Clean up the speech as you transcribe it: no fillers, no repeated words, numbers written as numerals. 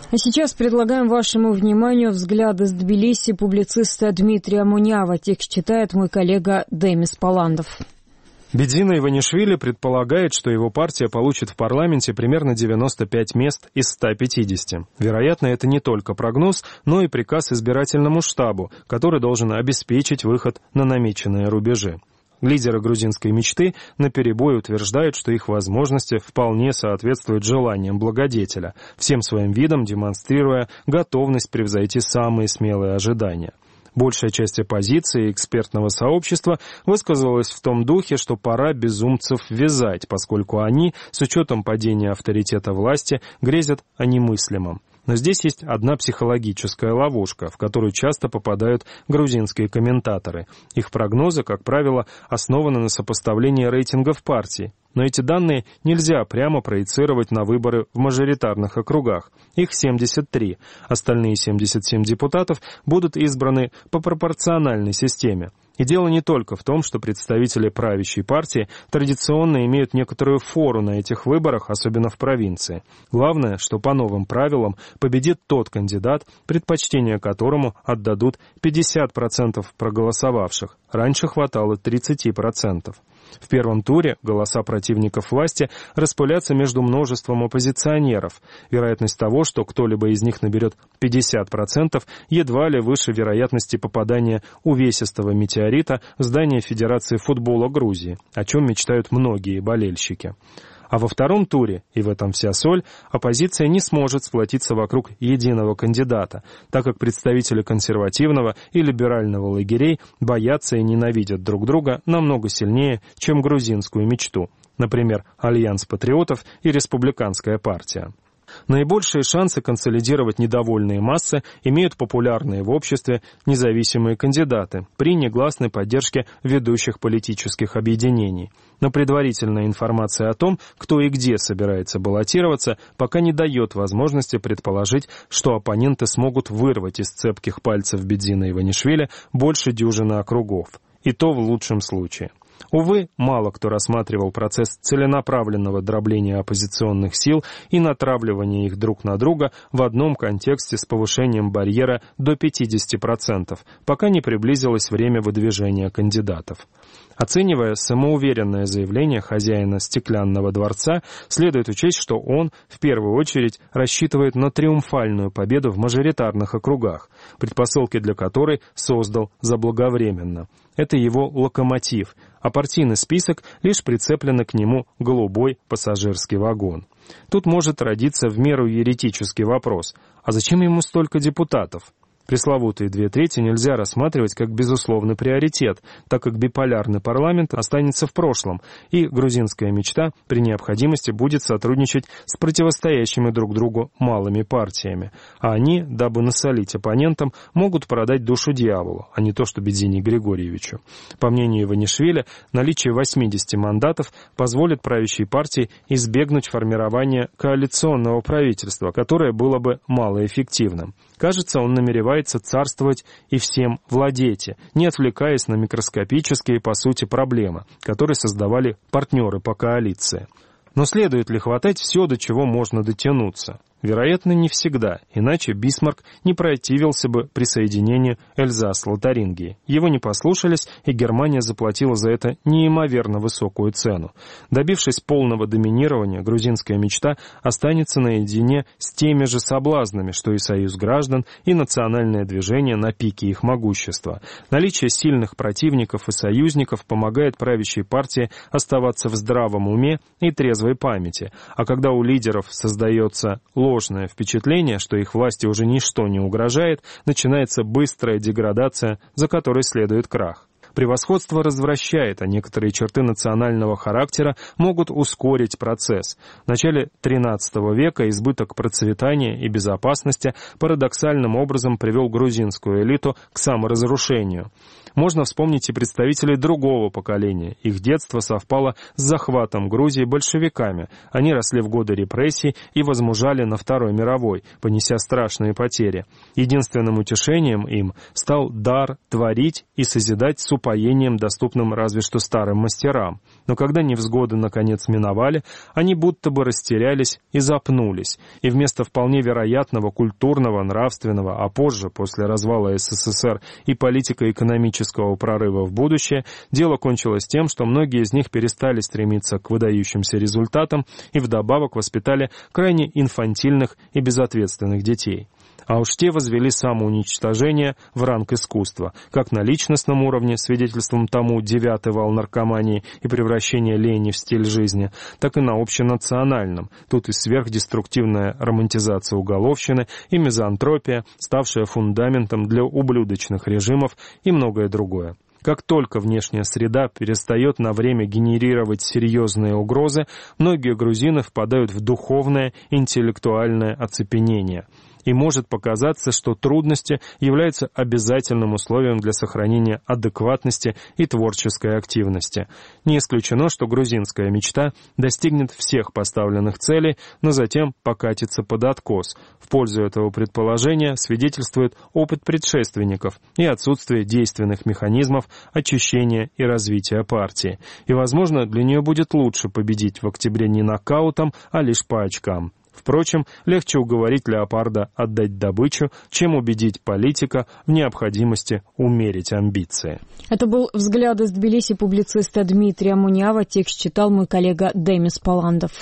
А сейчас предлагаем вашему вниманию взгляд из Тбилиси публициста Дмитрия Мунява. Текст читает мой коллега Демис Паландов. Бедзина Иванишвили предполагает, что его партия получит в парламенте примерно 95 мест из 150. Вероятно, это не только прогноз, но и приказ избирательному штабу, который должен обеспечить выход на намеченные рубежи. Лидеры грузинской мечты наперебой утверждают, что их возможности вполне соответствуют желаниям благодетеля, всем своим видом демонстрируя готовность превзойти самые смелые ожидания. Большая часть оппозиции и экспертного сообщества высказалась в том духе, что пора безумцев вязать, поскольку они, с учетом падения авторитета власти, грезят о немыслимом. Но здесь есть одна психологическая ловушка, в которую часто попадают грузинские комментаторы. Их прогнозы, как правило, основаны на сопоставлении рейтингов партий. Но эти данные нельзя прямо проецировать на выборы в мажоритарных округах. Их 73. Остальные 77 депутатов будут избраны по пропорциональной системе. И дело не только в том, что представители правящей партии традиционно имеют некоторую фору на этих выборах, особенно в провинции. Главное, что по новым правилам победит тот кандидат, предпочтение которому отдадут 50% проголосовавших. Раньше хватало 30%. В первом туре голоса противников власти распылятся между множеством оппозиционеров. Вероятность того, что кто-либо из них наберет 50%, едва ли выше вероятности попадания увесистого метеорита в здание Федерации футбола Грузии, о чем мечтают многие болельщики. А во втором туре, и в этом вся соль, оппозиция не сможет сплотиться вокруг единого кандидата, так как представители консервативного и либерального лагерей боятся и ненавидят друг друга намного сильнее, чем грузинскую мечту, например, Альянс патриотов и Республиканская партия. Наибольшие шансы консолидировать недовольные массы имеют популярные в обществе независимые кандидаты при негласной поддержке ведущих политических объединений. Но предварительная информация о том, кто и где собирается баллотироваться, пока не дает возможности предположить, что оппоненты смогут вырвать из цепких пальцев Бедзина Иванишвили больше дюжины округов. И то в лучшем случае. Увы, мало кто рассматривал процесс целенаправленного дробления оппозиционных сил и натравливания их друг на друга в одном контексте с повышением барьера до 50%, пока не приблизилось время выдвижения кандидатов. Оценивая самоуверенное заявление хозяина стеклянного дворца, следует учесть, что он, в первую очередь, рассчитывает на триумфальную победу в мажоритарных округах, предпосылки для которой создал заблаговременно. Это его локомотив, а партийный список лишь прицеплен к нему голубой пассажирский вагон. Тут может родиться в меру еретический вопрос: а зачем ему столько депутатов? Пресловутые 2/3 нельзя рассматривать как безусловный приоритет, так как биполярный парламент останется в прошлом, и грузинская мечта при необходимости будет сотрудничать с противостоящими друг другу малыми партиями, а они, дабы насолить оппонентам, могут продать душу дьяволу, а не то что Бедзине Григорьевичу. По мнению Иванишвили, наличие 80 мандатов позволит правящей партии избегнуть формирования коалиционного правительства, которое было бы малоэффективным. Кажется, он намеревается царствовать и всем владеть, не отвлекаясь на микроскопические, по сути, проблемы, которые создавали партнеры по коалиции. Но следует ли хватать все, до чего можно дотянуться? Вероятно, не всегда, иначе Бисмарк не противился бы присоединению Эльзас-Лотарингии. Его не послушались, и Германия заплатила за это неимоверно высокую цену. Добившись полного доминирования, грузинская мечта останется наедине с теми же соблазнами, что и союз граждан, и национальное движение на пике их могущества. Наличие сильных противников и союзников помогает правящей партии оставаться в здравом уме и трезвой памяти, а когда у лидеров создается ложное впечатление, что их власти уже ничто не угрожает, начинается быстрая деградация, за которой следует крах. Превосходство развращает, а некоторые черты национального характера могут ускорить процесс. В начале XIII века избыток процветания и безопасности парадоксальным образом привел грузинскую элиту к саморазрушению. Можно вспомнить и представителей другого поколения. Их детство совпало с захватом Грузии большевиками. Они росли в годы репрессий и возмужали на Второй мировой, понеся страшные потери. Единственным утешением им стал дар творить и созидать упоением, доступным разве что старым мастерам. Но когда невзгоды наконец миновали, они будто бы растерялись и запнулись, и вместо вполне вероятного культурного, нравственного, а позже, после развала СССР и политико-экономического прорыва в будущее, дело кончилось тем, что многие из них перестали стремиться к выдающимся результатам и вдобавок воспитали крайне инфантильных и безответственных детей. А уж те возвели самоуничтожение в ранг искусства, как на личностном уровне, свидетельством тому 9-й вал наркомании и превращения лени в стиль жизни, так и на общенациональном, тут и сверхдеструктивная романтизация уголовщины и мизантропия, ставшая фундаментом для ублюдочных режимов и многое другое. Как только внешняя среда перестает на время генерировать серьезные угрозы, многие грузины впадают в духовное, интеллектуальное оцепенение. И может показаться, что трудности являются обязательным условием для сохранения адекватности и творческой активности. Не исключено, что грузинская мечта достигнет всех поставленных целей, но затем покатится под откос. В пользу этого предположения свидетельствует опыт предшественников и отсутствие действенных механизмов очищения и развития партии. И, возможно, для нее будет лучше победить в октябре не нокаутом, а лишь по очкам. Впрочем, легче уговорить леопарда отдать добычу, чем убедить политика в необходимости умерить амбиции. Это был «Взгляд из Тбилиси» публициста Дмитрия Мунява. Текст читал мой коллега Демис Паландов.